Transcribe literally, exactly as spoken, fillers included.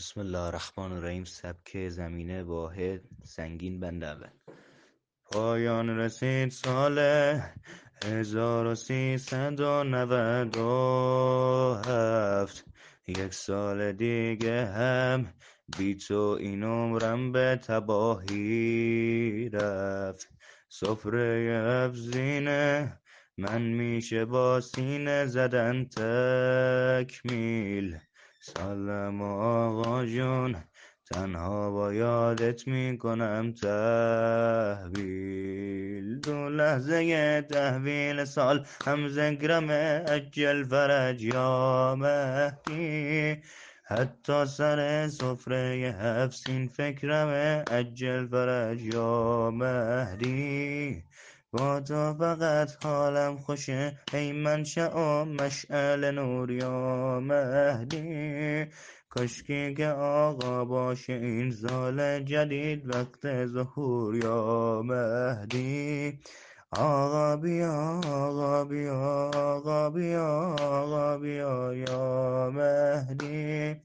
بسم الله الرحمن الرحیم. سبک زمینه واحد سنگین بند اول. پایان رسید سال هزار و سیصد و نود و هفت. یک سال دیگه هم بی تو این عمرم به تباهی رفت. سفره افزینه من میشه با سینه زدن تکمیل. سلام آقا جون، تنها با یادت میکنم تحویل. دو لحظه تحویل سال هم ذکرم اجل فرج یا مهدی. حتی سر سفره هفت سین فکرم اجل فرج یا مهدی. با تو فقط حالم خوشه ای منشأ و مشعل نور یا مهدی. کاشکی که آقا باشه این سال جدید وقت ظهور یا مهدی. آقا بیا آقا بیا آقا بیا آقا بیا یا مهدی.